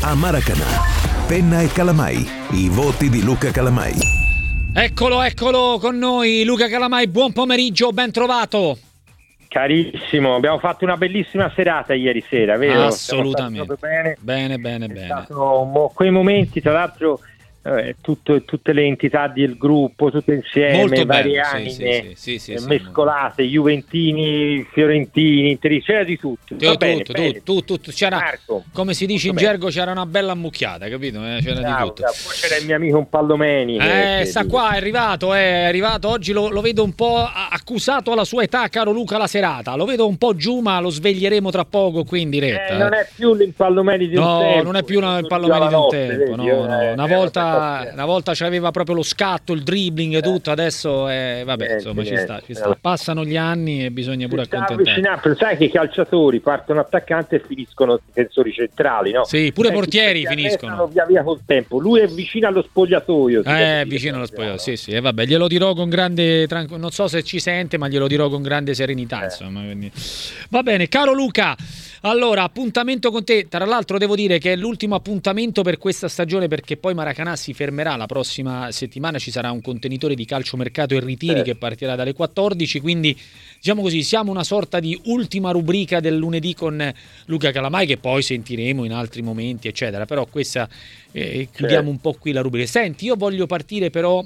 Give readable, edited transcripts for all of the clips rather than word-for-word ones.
a Maracanã. Penna e Calamai, i voti di Luca Calamai. Eccolo con noi Luca Calamai, buon pomeriggio, ben trovato. Carissimo, abbiamo fatto una bellissima serata ieri sera, vero? Assolutamente. Bene. Quei momenti, tra l'altro, tutte le entità del gruppo, tutte insieme, molto varie bello, anime sì, mescolate, juventini, fiorentini, c'era di tutto. Tutto. C'era, Marco, come si dice in gergo, c'era una bella ammucchiata, capito? C'era di tutto. Poi c'era il mio amico un Paldomeni. Qua, è arrivato. Oggi lo vedo un po' accusato alla sua età, caro Luca, la serata. Lo vedo un po' giù, ma lo sveglieremo tra poco qui in diretta. Non è più l'impallomeni di un tempo. No, non è più il Paldomeni di un tempo. No. Una volta c'aveva proprio lo scatto, il dribbling, tutto. Adesso insomma ci sta. Passano gli anni e bisogna pure accontentare. Sai che i calciatori partono attaccanti e finiscono difensori centrali, no? Sì, pure portieri finiscono via col tempo. Lui è vicino allo spogliatoio. Vicino allo spogliatoio, sì. E vabbè, glielo dirò con grande non so se ci sente, ma glielo dirò con grande serenità, insomma. Quindi. Va bene, caro Luca. Allora, appuntamento con te. Tra l'altro devo dire che è l'ultimo appuntamento per questa stagione, perché poi Maracanã si fermerà la prossima settimana, ci sarà un contenitore di calciomercato e ritiri che partirà dalle 14, quindi diciamo così, siamo una sorta di ultima rubrica del lunedì con Luca Calamai, che poi sentiremo in altri momenti, eccetera, però questa chiudiamo un po' qui la rubrica. Senti, io voglio partire però,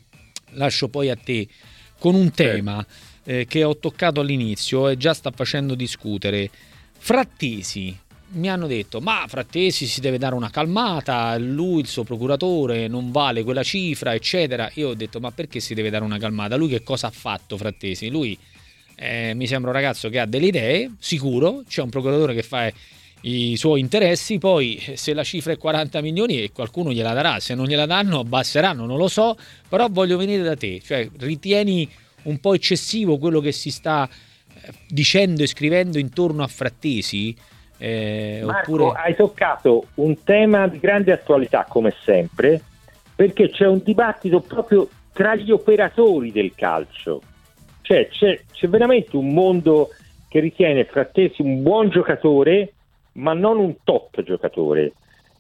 lascio poi a te, con un tema che ho toccato all'inizio e già sta facendo discutere. Frattesi, mi hanno detto, ma Frattesi si deve dare una calmata, lui, il suo procuratore, non vale quella cifra, eccetera. Io ho detto, ma perché si deve dare una calmata? Lui che cosa ha fatto, Frattesi? Lui mi sembra un ragazzo che ha delle idee, sicuro, c'è un procuratore che fa i suoi interessi, poi se la cifra è 40 milioni qualcuno gliela darà, se non gliela danno abbasseranno, non lo so, però voglio venire da te, cioè ritieni un po' eccessivo quello che si sta dicendo e scrivendo intorno a Frattesi? Marco, oppure... hai toccato un tema di grande attualità come sempre, perché c'è un dibattito proprio tra gli operatori del calcio, cioè c'è veramente un mondo che ritiene Frattesi un buon giocatore ma non un top giocatore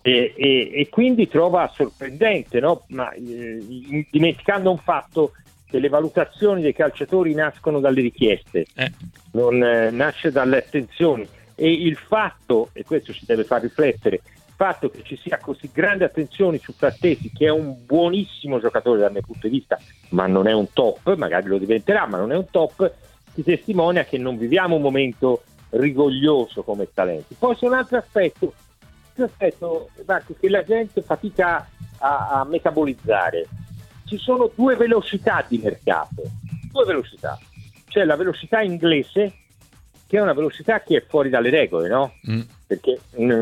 e quindi trova sorprendente, no? Dimenticando un fatto, che le valutazioni dei calciatori nascono dalle richieste, non nasce dalle attenzioni, e il fatto, e questo ci deve far riflettere, il fatto che ci sia così grande attenzione su Frattesi, che è un buonissimo giocatore dal mio punto di vista, ma non è un top, magari lo diventerà, ma non è un top, ti testimonia che non viviamo un momento rigoglioso come talenti. Poi c'è un altro aspetto, Marco, che la gente fatica a metabolizzare. Ci sono due velocità di mercato, c'è la velocità inglese, che è una velocità che è fuori dalle regole, no? Perché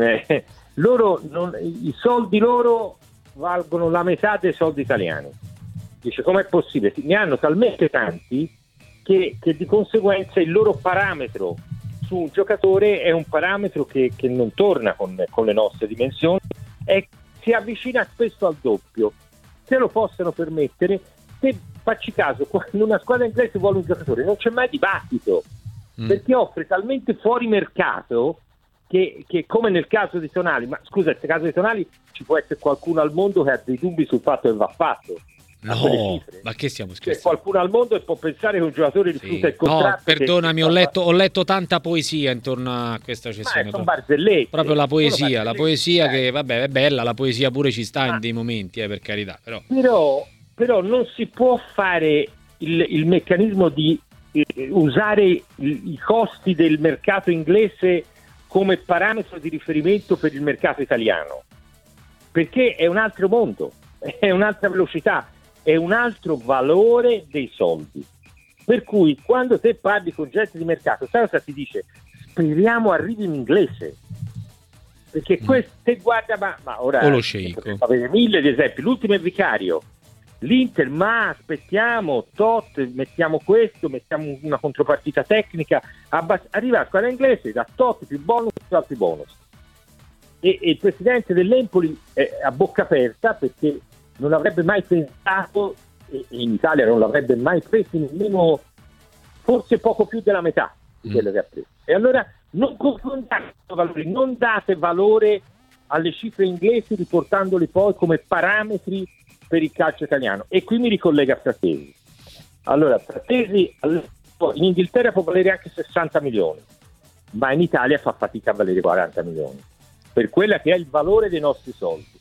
i soldi loro valgono la metà dei soldi italiani. Dice, com'è possibile? Ne hanno talmente tanti che di conseguenza il loro parametro su un giocatore è un parametro che non torna con le nostre dimensioni e si avvicina spesso al doppio. Se lo possono permettere, se facci caso, quando una squadra inglese vuole un giocatore non c'è mai dibattito, perché offre talmente fuori mercato che come nel caso di Tonali, ma scusa, nel caso di Tonali ci può essere qualcuno al mondo che ha dei dubbi sul fatto che va fatto. No, ma che stiamo scherzando? C'è qualcuno al mondo che può pensare che un giocatore rifiuta il contratto. No, perdonami, ho letto tanta poesia intorno a questa cessione. Sono barzellette. Proprio la poesia che vabbè è bella, la poesia pure ci sta in dei momenti, per carità. Però non si può fare il meccanismo di usare i costi del mercato inglese come parametro di riferimento per il mercato italiano, perché è un altro mondo, è un'altra velocità, è un altro valore dei soldi, per cui quando te parli con gente di mercato, sai cosa ti dice? Speriamo arrivi in inglese, perché questo te guarda, ma ora lo sceicco, avete mille di esempi. L'ultimo è Vicario, l'Inter, ma aspettiamo tot, mettiamo questo, mettiamo una contropartita tecnica, arriva la squadra inglese da tot più bonus più altri bonus, e il presidente dell'Empoli è a bocca aperta, perché non avrebbe mai pensato, e in Italia non l'avrebbe mai preso nemmeno, forse poco più della metà di quello che ha preso. E allora non confondate valori, non date valore alle cifre inglesi, riportandoli poi come parametri per il calcio italiano. E qui mi ricollega a Frattesi. Allora, Frattesi in Inghilterra può valere anche 60 milioni, ma in Italia fa fatica a valere 40 milioni, per quella che è il valore dei nostri soldi.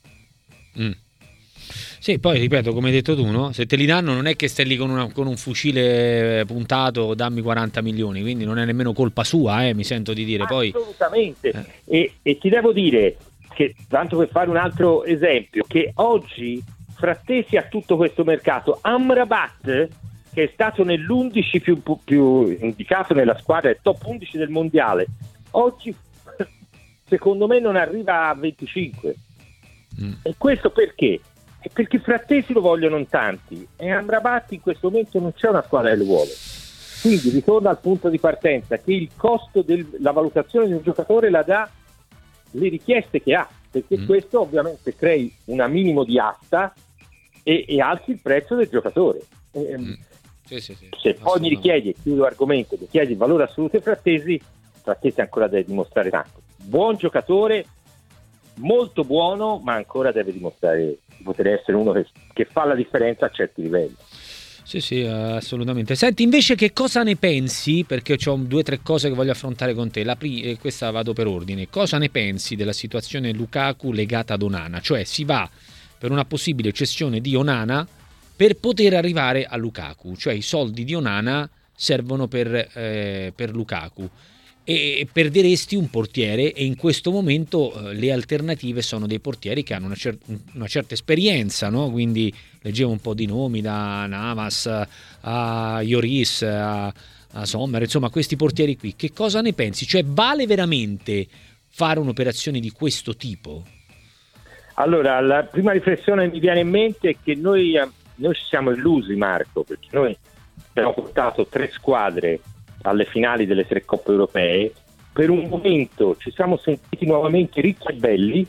Sì, poi ripeto, come hai detto tu, no? Se te li danno non è che stai lì con un fucile puntato, dammi 40 milioni, quindi non è nemmeno colpa sua, mi sento di dire. Assolutamente. E ti devo dire che, tanto per fare un altro esempio, che oggi Frattesi ha tutto questo mercato. Amrabat, che è stato nell'11 più indicato nella squadra, è top 11 del mondiale, oggi secondo me non arriva a 25. E questo perché? Perché Frattesi lo vogliono in tanti e Amrabat in questo momento non c'è una squadra che lo vuole. Quindi ritorna al punto di partenza, che il costo della valutazione di un giocatore la dà le richieste che ha, perché questo ovviamente crei un minimo di asta e alzi il prezzo del giocatore. Sì, se poi mi richiedi, chiudo l'argomento, mi chiedi il valore assoluto di Frattesi ancora deve dimostrare tanto. Buon giocatore, molto buono, ma ancora deve dimostrare di poter essere uno che fa la differenza a certi livelli. Sì, assolutamente. Senti, invece, che cosa ne pensi? Perché ho 2 o 3 cose che voglio affrontare con te. Questa vado per ordine. Cosa ne pensi della situazione Lukaku legata ad Onana? Cioè, si va per una possibile cessione di Onana per poter arrivare a Lukaku. Cioè, i soldi di Onana servono per Lukaku. E perderesti un portiere, e in questo momento le alternative sono dei portieri che hanno una certa esperienza, no? Quindi leggevo un po' di nomi, da Navas a Lloris a Sommer, insomma questi portieri qui. Che cosa ne pensi? Cioè, vale veramente fare un'operazione di questo tipo? Allora, la prima riflessione che mi viene in mente è che noi ci siamo illusi, Marco, perché noi abbiamo portato 3 squadre alle finali delle 3 coppe europee. Per un momento ci siamo sentiti nuovamente ricchi e belli,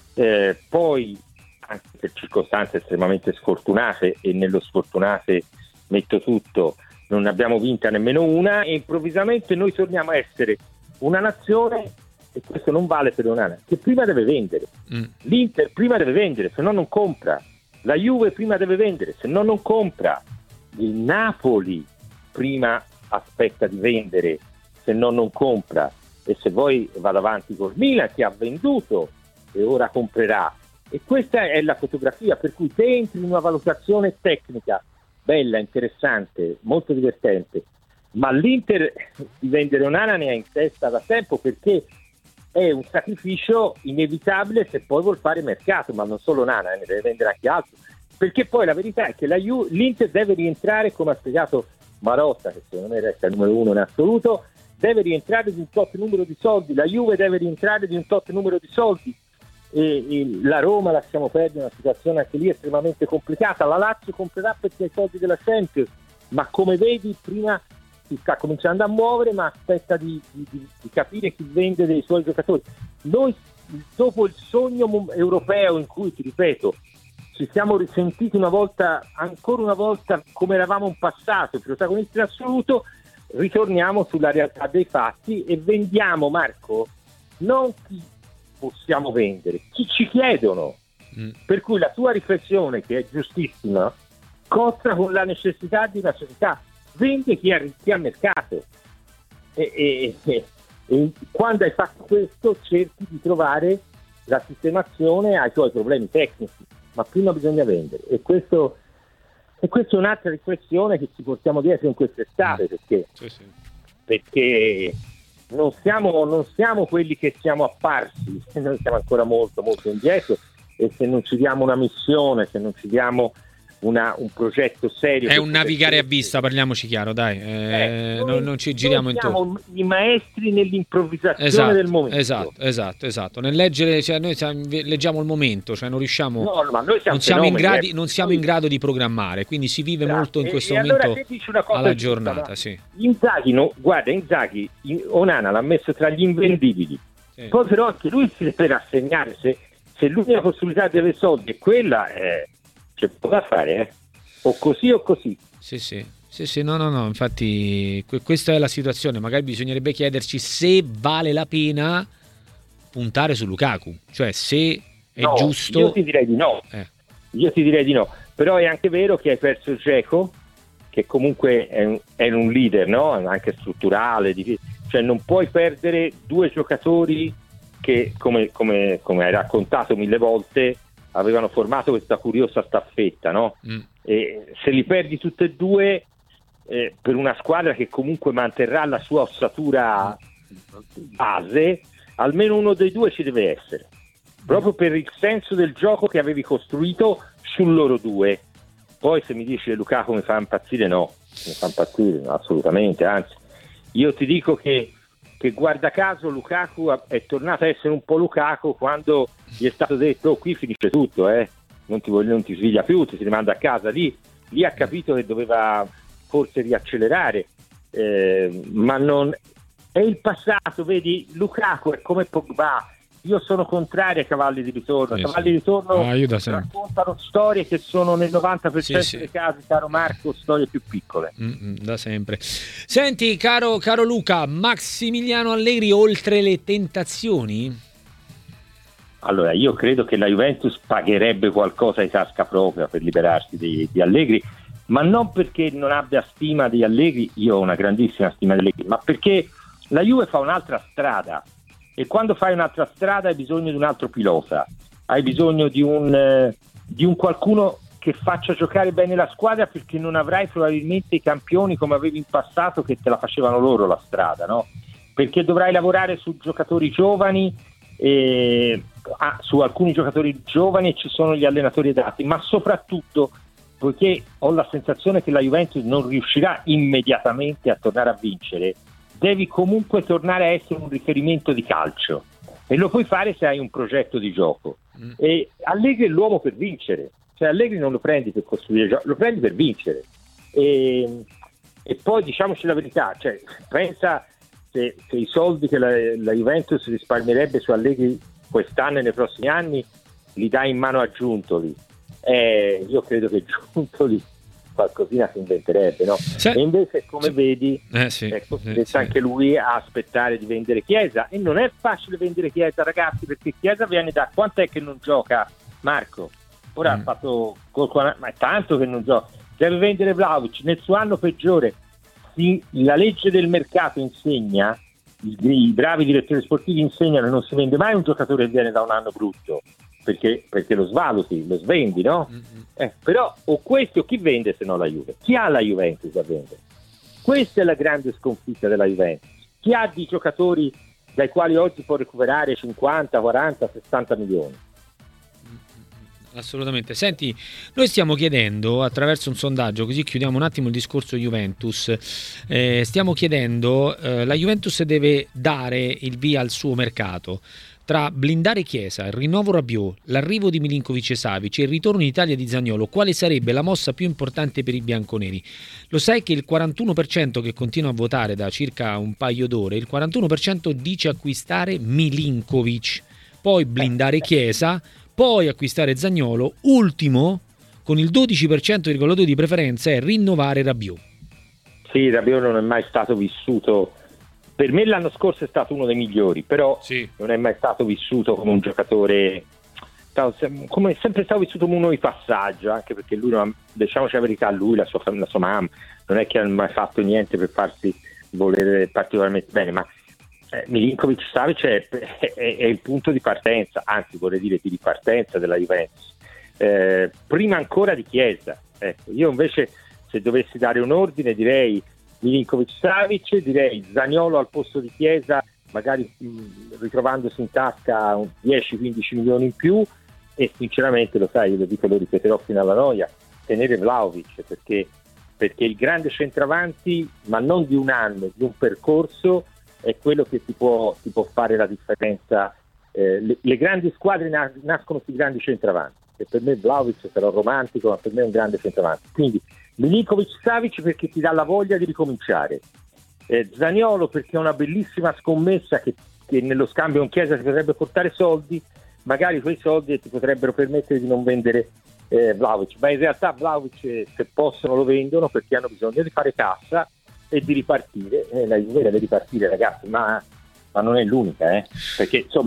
poi anche per circostanze estremamente sfortunate, e nello sfortunate metto tutto, non ne abbiamo vinta nemmeno una, e improvvisamente noi torniamo a essere una nazione, e questo non vale per Onana, che prima deve vendere. L'Inter prima deve vendere, se no non compra. La Juve prima deve vendere, se no non compra. Il Napoli prima aspetta di vendere, se no non compra. E se poi vado avanti col Milan, che ha venduto e ora comprerà. E questa è la fotografia, per cui te entri in una valutazione tecnica bella, interessante, molto divertente, ma l'Inter di vendere Onana ne ha in testa da tempo, perché è un sacrificio inevitabile se poi vuol fare mercato, ma non solo Onana, ne deve vendere anche altro, perché poi la verità è che l'Inter deve rientrare, come ha spiegato Marotta, che secondo me resta il numero 1 in assoluto, deve rientrare di un tot numero di soldi, la Juve deve rientrare di un tot numero di soldi, e la Roma lasciamo perdere, una situazione anche lì estremamente complicata. La Lazio comprerà perché ha i soldi della Champions, ma come vedi prima si sta cominciando a muovere, ma aspetta di capire chi vende dei suoi giocatori. Noi, dopo il sogno europeo in cui, ti ripeto, ci siamo risentiti ancora una volta come eravamo in passato, protagonisti in assoluto, ritorniamo sulla realtà dei fatti e vendiamo, Marco, non chi possiamo vendere, chi ci chiedono. Per cui la tua riflessione, che è giustissima, cozza con la necessità di una società: vende chi ha mercato, e quando hai fatto questo cerchi di trovare la sistemazione ai tuoi problemi tecnici, ma prima bisogna vendere. E questo è un'altra riflessione che ci portiamo dietro in quest'estate, perché non siamo quelli che siamo apparsi, noi siamo ancora molto molto indietro, e se non ci diamo una missione, se non ci diamo un progetto serio, è un navigare a vista, parliamoci chiaro, dai, non ci giriamo intorno. Siamo i maestri nell'improvvisazione del momento. Esatto. Nel leggere, cioè noi leggiamo il momento, cioè non riusciamo, ma noi non siamo in grado di programmare, quindi si vive molto in questo momento allora, alla giornata. Sì. Inzaghi, Onana l'ha messo tra gli invendibili, poi però anche lui si deve rassegnare, se l'unica possibilità di avere soldi è quella, c'è poco da fare, o così o così. Sì, no, infatti questa è la situazione. Magari bisognerebbe chiederci se vale la pena puntare su Lukaku, cioè se è No, giusto. Io ti direi di no. Io ti direi di no. Però è anche vero che hai perso Dzeko, che comunque è un leader, no? Anche strutturale, cioè non puoi perdere due giocatori che, come hai raccontato mille volte, avevano formato questa curiosa staffetta, no? E se li perdi tutti e due, per una squadra che comunque manterrà la sua ossatura base, almeno uno dei due ci deve essere, proprio per il senso del gioco che avevi costruito su loro due. Poi se mi dici che Lukaku mi fa impazzire, no, mi fa impazzire, no, assolutamente, anzi io ti dico che guarda caso Lukaku è tornato a essere un po' Lukaku quando gli è stato detto qui finisce tutto, non ti sveglia più, ti si rimanda a casa. Lì ha capito che doveva forse riaccelerare, ma non è il passato, vedi. Lukaku è come Pogba. Io sono contrario ai cavalli di ritorno. I cavalli di ritorno raccontano storie che sono nel 90% dei casi, caro Marco, storie più piccole. Da sempre. Senti, caro Luca, Massimiliano Allegri oltre le tentazioni? Allora, io credo che la Juventus pagherebbe qualcosa di tasca propria per liberarsi di Allegri, ma non perché non abbia stima di Allegri, io ho una grandissima stima di Allegri, ma perché la Juve fa un'altra strada. E quando fai un'altra strada hai bisogno di un altro pilota, hai bisogno di un qualcuno che faccia giocare bene la squadra, perché non avrai probabilmente i campioni come avevi in passato che te la facevano loro la strada, no? Perché dovrai lavorare su giocatori giovani, su alcuni giocatori giovani, e ci sono gli allenatori adatti, ma soprattutto poiché ho la sensazione che la Juventus non riuscirà immediatamente a tornare a vincere, devi comunque tornare a essere un riferimento di calcio, e lo puoi fare se hai un progetto di gioco. E Allegri è l'uomo per vincere, cioè Allegri non lo prendi per costruire gioco, lo prendi per vincere. E poi diciamoci la verità, cioè pensa se i soldi che la Juventus risparmierebbe su Allegri quest'anno e nei prossimi anni li dai in mano a Giuntoli, io credo che Giuntoli qualcosina si inventerebbe, no? E invece, come vedi, anche lui a aspettare di vendere Chiesa, e non è facile vendere Chiesa, ragazzi, perché Chiesa viene da quant'è che non gioca, Marco? Ora ha fatto ma è tanto che non gioca, deve vendere Vlahovic nel suo anno peggiore. La legge del mercato insegna, i bravi direttori sportivi insegnano, non si vende mai un giocatore che viene da un anno brutto, perché lo svaluti, lo svendi, no? Però o questo, o chi vende se no la Juve? Chi ha la Juventus da vendere? Questa è la grande sconfitta della Juventus. Chi ha di giocatori dai quali oggi può recuperare 50, 40, 60 milioni? Assolutamente. Senti, noi stiamo chiedendo attraverso un sondaggio, così chiudiamo un attimo il discorso Juventus, stiamo chiedendo, la Juventus deve dare il via al suo mercato. Tra blindare Chiesa, il rinnovo Rabiot, l'arrivo di Milinkovic e Savic e il ritorno in Italia di Zaniolo, quale sarebbe la mossa più importante per i bianconeri? Lo sai che il 41% che continua a votare da circa un paio d'ore, il 41% dice acquistare Milinkovic, poi blindare Chiesa, poi acquistare Zaniolo, ultimo con il 12,2% di preferenza è rinnovare Rabiot. Sì, Rabiot non è mai stato vissuto. Per me l'anno scorso è stato uno dei migliori, però non è mai stato vissuto come un giocatore, come è sempre stato vissuto come uno di passaggio, anche perché lui, diciamoci la verità, lui, la sua mamma, non è che ha mai fatto niente per farsi volere particolarmente bene, ma Milinkovic Savic è il punto di partenza, anzi vorrei dire di ripartenza della Juventus, prima ancora di Chiesa. Io invece, se dovessi dare un ordine, direi Milinkovic Savic, direi Zaniolo al posto di Chiesa, magari ritrovandosi in tasca 10-15 milioni in più, e sinceramente, lo sai, io lo dico, lo ripeterò fino alla noia, tenere Vlahovic, perché il grande centravanti, ma non di un anno, di un percorso, è quello che ti può fare la differenza. Le grandi squadre nascono sui grandi centravanti, e per me Vlahovic sarà romantico, ma per me è un grande centravanti. Quindi Milinkovic Savic perché ti dà la voglia di ricominciare, Zaniolo perché è una bellissima scommessa che nello scambio con Chiesa ti potrebbe portare soldi, magari quei soldi ti potrebbero permettere di non vendere Vlahovic, ma in realtà Vlahovic, se possono, lo vendono perché hanno bisogno di fare cassa e di ripartire. La Juve deve ripartire, ragazzi, ma non è l'unica, perché insomma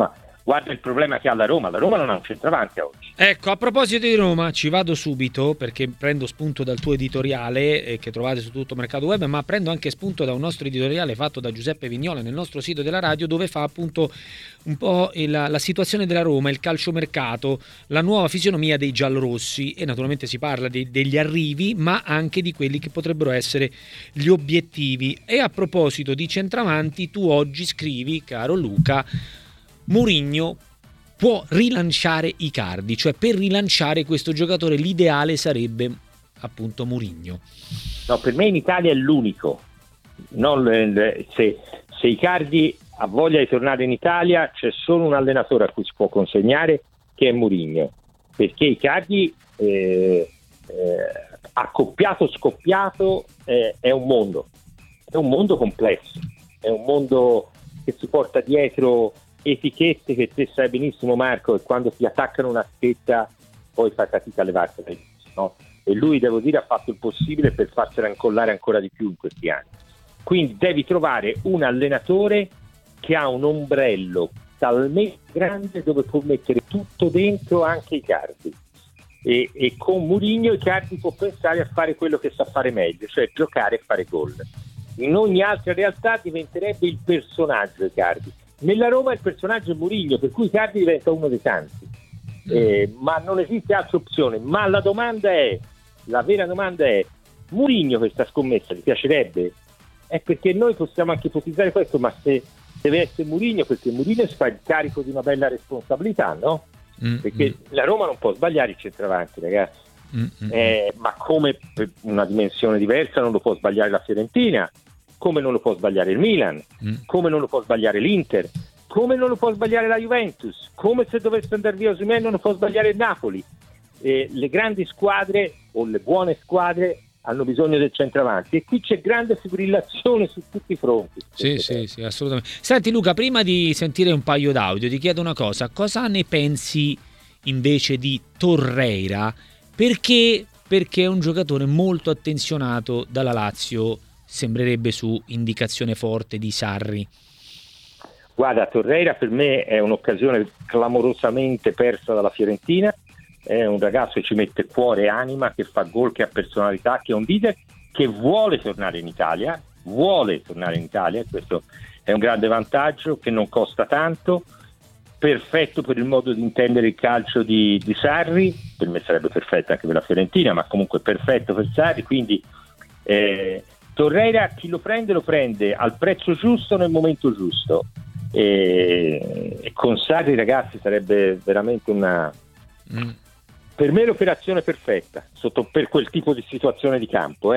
Guarda il problema che ha la Roma non ha un centravanti oggi. Ecco, a proposito di Roma, ci vado subito perché prendo spunto dal tuo editoriale che trovate su tutto Mercato Web, ma prendo anche spunto da un nostro editoriale fatto da Giuseppe Vignola nel nostro sito della radio, dove fa appunto un po' la situazione della Roma, il calciomercato, la nuova fisionomia dei giallorossi, e naturalmente si parla degli arrivi, ma anche di quelli che potrebbero essere gli obiettivi. E a proposito di centravanti, tu oggi scrivi, caro Luca, Mourinho può rilanciare Icardi, cioè per rilanciare questo giocatore l'ideale sarebbe appunto Mourinho. No, per me in Italia è l'unico. Se Icardi ha voglia di tornare in Italia, c'è solo un allenatore a cui si può consegnare, che è Mourinho, perché Icardi accoppiato scoppiato è un mondo complesso, è un mondo che si porta dietro etichette che te sai benissimo, Marco, e quando ti attaccano una schetta poi fai fatica a levartela, no? E lui, devo dire, ha fatto il possibile per farsela incollare ancora di più in questi anni. Quindi devi trovare un allenatore che ha un ombrello talmente grande dove può mettere tutto dentro, anche Icardi, e con Mourinho Icardi può pensare a fare quello che sa fare meglio, cioè giocare e fare gol. In ogni altra realtà diventerebbe il personaggio Icardi. Nella Roma il personaggio è Mourinho, per cui Icardi diventa uno dei tanti, ma non esiste altra opzione. Ma la vera domanda è: Mourinho questa scommessa ti piacerebbe? È perché noi possiamo anche ipotizzare questo, ma se deve essere Mourinho, perché Mourinho si fa il carico di una bella responsabilità, no? Perché la Roma non può sbagliare il centravanti, ragazzi, ma come per una dimensione diversa non lo può sbagliare la Fiorentina, come non lo può sbagliare il Milan, come non lo può sbagliare l'Inter, come non lo può sbagliare la Juventus, come se dovesse andare via Osimhen non lo può sbagliare il Napoli. Le grandi squadre o le buone squadre hanno bisogno del centravanti, e qui c'è grande fibrillazione su tutti i fronti. Sì, assolutamente. Senti Luca, prima di sentire un paio d'audio ti chiedo una cosa ne pensi invece di Torreira? Perché è un giocatore molto attenzionato dalla Lazio, sembrerebbe su indicazione forte di Sarri. Guarda, Torreira per me è un'occasione clamorosamente persa dalla Fiorentina. È un ragazzo che ci mette cuore e anima, che fa gol, che ha personalità, che è un leader, che vuole tornare in Italia, questo è un grande vantaggio, che non costa tanto, perfetto per il modo di intendere il calcio di Sarri. Per me sarebbe perfetto anche per la Fiorentina, ma comunque perfetto per Sarri. Quindi Torreira, chi lo prende al prezzo giusto nel momento giusto, e con Sarri, ragazzi, sarebbe veramente per me l'operazione perfetta per quel tipo di situazione di campo,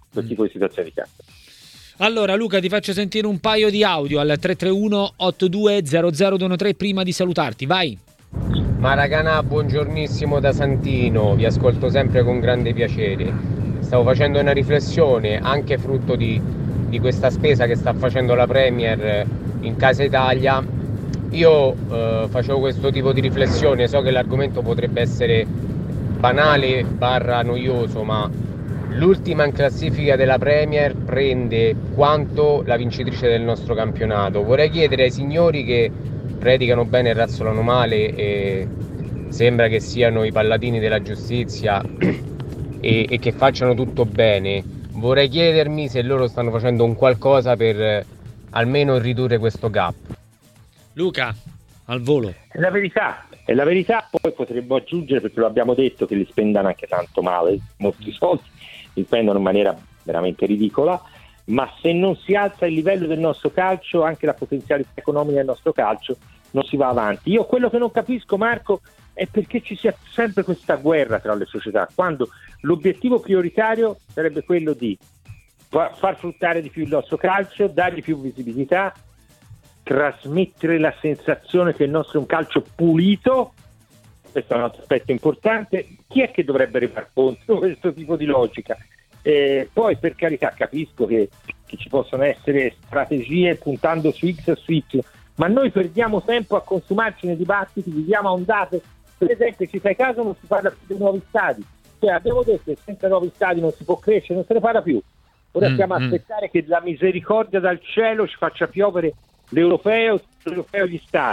Allora Luca, ti faccio sentire un paio di audio al 331 8200 prima di salutarti, vai. Maracana, buongiornissimo da Santino, vi ascolto sempre con grande piacere. Stavo facendo una riflessione, anche frutto di questa spesa che sta facendo la Premier in Casa Italia. Io facevo questo tipo di riflessione, so che l'argomento potrebbe essere banale / noioso, ma l'ultima in classifica della Premier prende quanto la vincitrice del nostro campionato. Vorrei chiedere ai signori che predicano bene e razzolano male e sembra che siano i paladini della giustizia e che facciano tutto bene, vorrei chiedermi se loro stanno facendo un qualcosa per almeno ridurre questo gap. Luca, al volo. È la verità, poi potremmo aggiungere, perché lo abbiamo detto, che li spendano anche tanto male, molti soldi, li spendono in maniera veramente ridicola, ma se non si alza il livello del nostro calcio, anche la potenzialità economica del nostro calcio, non si va avanti. Io quello che non capisco, Marco, è perché ci sia sempre questa guerra tra le società, quando l'obiettivo prioritario sarebbe quello di far fruttare di più il nostro calcio, dargli più visibilità, trasmettere la sensazione che il nostro è un calcio pulito. Questo è un altro aspetto importante. Chi è che dovrebbe rendere conto di questo tipo di logica? Poi, per carità, capisco che ci possono essere strategie puntando su X o su Y, ma noi perdiamo tempo a consumarci nei dibattiti, viviamo a ondate. Per esempio, ci fai caso, non si parla più dei nuovi stadi, cioè abbiamo detto che senza nuovi stadi non si può crescere, non se ne parla più. Ora stiamo a aspettare che la misericordia dal cielo ci faccia piovere l'europeo gli stadi.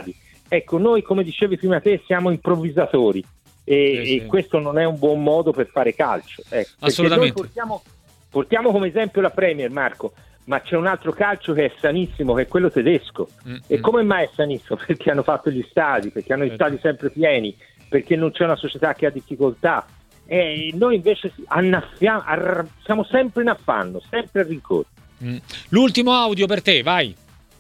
Ecco, noi, come dicevi prima te, siamo improvvisatori e questo non è un buon modo per fare calcio. Ecco, assolutamente. Noi portiamo come esempio la Premier, Marco, ma c'è un altro calcio che è sanissimo, che è quello tedesco. E come mai è sanissimo? Perché hanno fatto gli stadi, perché hanno gli stadi sempre pieni, perché non c'è una società che ha difficoltà. E noi invece siamo sempre in affanno, sempre a rincorso. L'ultimo audio per te, vai.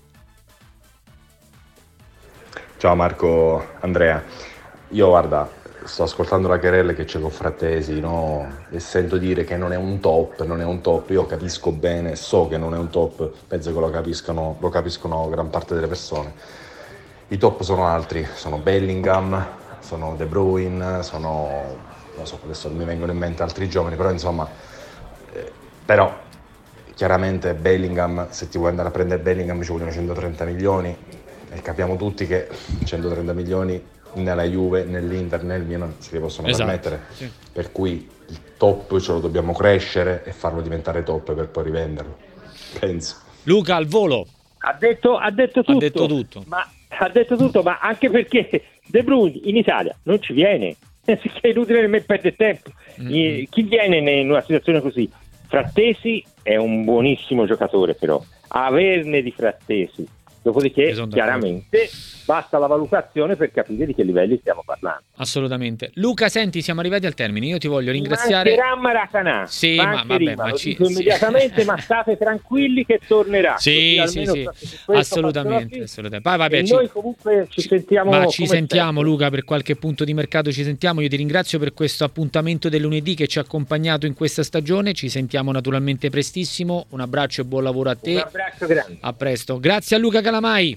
Ciao Marco, Andrea. Io guarda, sto ascoltando la querela che c'è con Frattesi, no? E sento dire che non è un top, io capisco bene, so che non è un top, penso che lo capiscono gran parte delle persone. I top sono altri, sono Bellingham, sono De Bruyne, non so, adesso non mi vengono in mente altri giovani, però insomma, però chiaramente Bellingham, se ti vuoi andare a prendere Bellingham ci vogliono 130 milioni e capiamo tutti che 130 milioni né la Juve, né l'Inter, né il Milan si possono permettere, sì. Per cui il top ce lo dobbiamo crescere e farlo diventare top per poi rivenderlo, penso. Luca, al volo. Ha detto tutto. Ha detto tutto, ma anche perché De Bruyne in Italia non ci viene, è inutile nemmeno perdere tempo. Chi viene in una situazione così? Frattesi è un buonissimo giocatore, però averne di Frattesi. Dopodiché, chiaramente, basta la valutazione per capire di che livelli stiamo parlando. Assolutamente. Luca, senti, siamo arrivati al termine. Io ti voglio ringraziare. Mancherà Maracanã. Sì, ma vabbè, lo dico immediatamente, ma state tranquilli che tornerà. Sì. Assolutamente. Vabbè, noi comunque ci sentiamo. Ma ci sentiamo, sempre. Luca, per qualche punto di mercato ci sentiamo. Io ti ringrazio per questo appuntamento del lunedì che ci ha accompagnato in questa stagione. Ci sentiamo naturalmente prestissimo. Un abbraccio e buon lavoro a te. Un abbraccio grande. A presto. Grazie a Luca Calamai.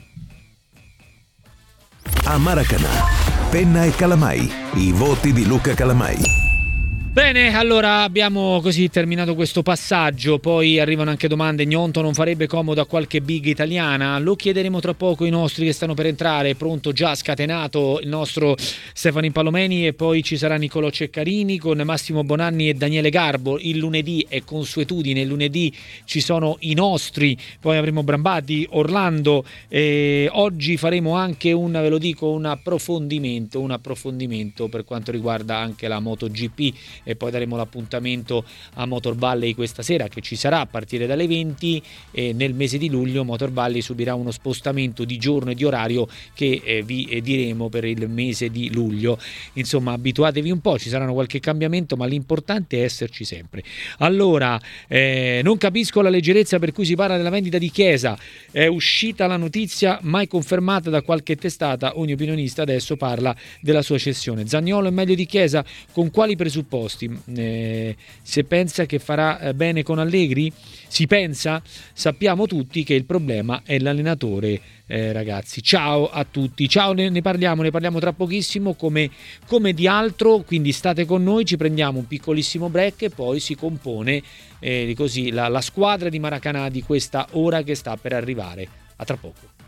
A Maracanã, Penna e Calamai, i voti di Luca Calamai. Bene, allora abbiamo così terminato questo passaggio, poi arrivano anche domande. Gnonto non farebbe comodo a qualche big italiana? Lo chiederemo tra poco ai nostri che stanno per entrare. Pronto, già scatenato il nostro Stefano Impallomeni, e poi ci sarà Nicolò Ceccarini con Massimo Bonanni e Daniele Garbo. Il lunedì è consuetudine, il lunedì ci sono i nostri, poi avremo Brambati, Orlando, oggi faremo anche un approfondimento per quanto riguarda anche la MotoGP, e poi daremo l'appuntamento a Motor Valley questa sera, che ci sarà a partire dalle 20, e nel mese di luglio Motor Valley subirà uno spostamento di giorno e di orario che vi diremo per il mese di luglio. Insomma, abituatevi un po', ci saranno qualche cambiamento, ma l'importante è esserci sempre. Allora, non capisco la leggerezza per cui si parla della vendita di Chiesa. È uscita la notizia mai confermata da qualche testata, ogni opinionista adesso parla della sua cessione. Zaniolo è meglio di Chiesa? Con quali presupposti? Se pensa che farà bene con Allegri? Si pensa? Sappiamo tutti che il problema è l'allenatore, ragazzi. Ciao a tutti, ciao, ne parliamo tra pochissimo come di altro, quindi state con noi, ci prendiamo un piccolissimo break e poi si compone così la squadra di Maracanã di questa ora che sta per arrivare. A tra poco.